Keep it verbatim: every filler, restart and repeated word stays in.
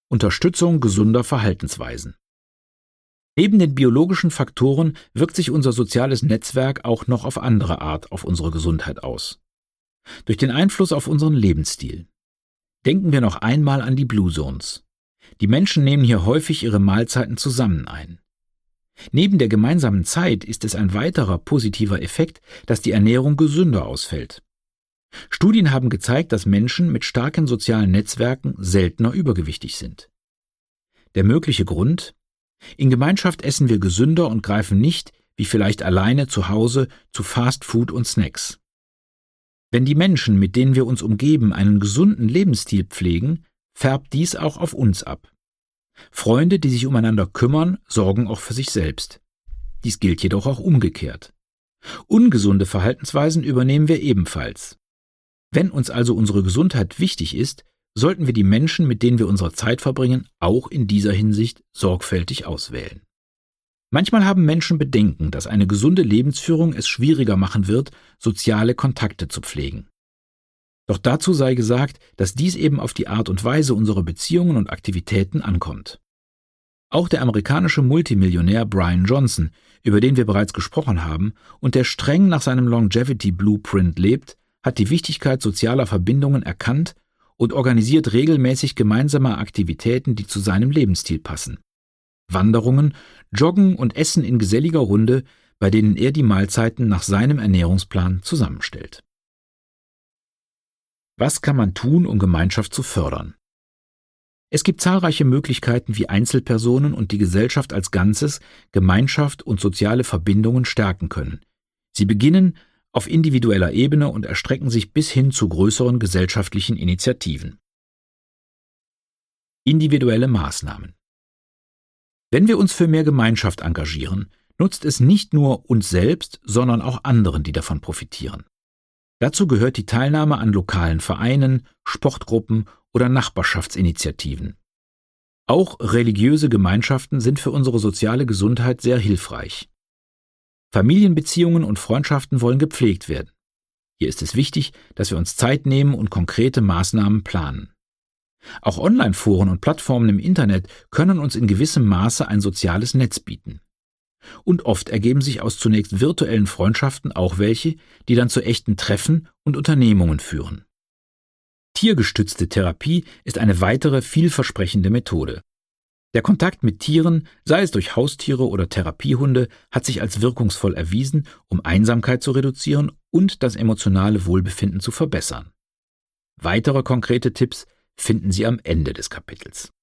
Unterstützung gesunder Verhaltensweisen. Neben den biologischen Faktoren wirkt sich unser soziales Netzwerk auch noch auf andere Art auf unsere Gesundheit aus. Durch den Einfluss auf unseren Lebensstil. Denken wir noch einmal an die Blue Zones. Die Menschen nehmen hier häufig ihre Mahlzeiten zusammen ein. Neben der gemeinsamen Zeit ist es ein weiterer positiver Effekt, dass die Ernährung gesünder ausfällt. Studien haben gezeigt, dass Menschen mit starken sozialen Netzwerken seltener übergewichtig sind. Der mögliche Grund? In Gemeinschaft essen wir gesünder und greifen nicht, wie vielleicht alleine zu Hause, zu Fast Food und Snacks. Wenn die Menschen, mit denen wir uns umgeben, einen gesunden Lebensstil pflegen, färbt dies auch auf uns ab. Freunde, die sich umeinander kümmern, sorgen auch für sich selbst. Dies gilt jedoch auch umgekehrt. Ungesunde Verhaltensweisen übernehmen wir ebenfalls. Wenn uns also unsere Gesundheit wichtig ist, sollten wir die Menschen, mit denen wir unsere Zeit verbringen, auch in dieser Hinsicht sorgfältig auswählen. Manchmal haben Menschen Bedenken, dass eine gesunde Lebensführung es schwieriger machen wird, soziale Kontakte zu pflegen. Doch dazu sei gesagt, dass dies eben auf die Art und Weise unserer Beziehungen und Aktivitäten ankommt. Auch der amerikanische Multimillionär Brian Johnson, über den wir bereits gesprochen haben und der streng nach seinem Longevity Blueprint lebt, hat die Wichtigkeit sozialer Verbindungen erkannt und organisiert regelmäßig gemeinsame Aktivitäten, die zu seinem Lebensstil passen. Wanderungen, Joggen und Essen in geselliger Runde, bei denen er die Mahlzeiten nach seinem Ernährungsplan zusammenstellt. Was kann man tun, um Gemeinschaft zu fördern? Es gibt zahlreiche Möglichkeiten, wie Einzelpersonen und die Gesellschaft als Ganzes Gemeinschaft und soziale Verbindungen stärken können. Sie beginnen auf individueller Ebene und erstrecken sich bis hin zu größeren gesellschaftlichen Initiativen. Individuelle Maßnahmen. Wenn wir uns für mehr Gemeinschaft engagieren, nutzt es nicht nur uns selbst, sondern auch anderen, die davon profitieren. Dazu gehört die Teilnahme an lokalen Vereinen, Sportgruppen oder Nachbarschaftsinitiativen. Auch religiöse Gemeinschaften sind für unsere soziale Gesundheit sehr hilfreich. Familienbeziehungen und Freundschaften wollen gepflegt werden. Hier ist es wichtig, dass wir uns Zeit nehmen und konkrete Maßnahmen planen. Auch Online-Foren und Plattformen im Internet können uns in gewissem Maße ein soziales Netz bieten. Und oft ergeben sich aus zunächst virtuellen Freundschaften auch welche, die dann zu echten Treffen und Unternehmungen führen. Tiergestützte Therapie ist eine weitere vielversprechende Methode. Der Kontakt mit Tieren, sei es durch Haustiere oder Therapiehunde, hat sich als wirkungsvoll erwiesen, um Einsamkeit zu reduzieren und das emotionale Wohlbefinden zu verbessern. Weitere konkrete Tipps finden Sie am Ende des Kapitels.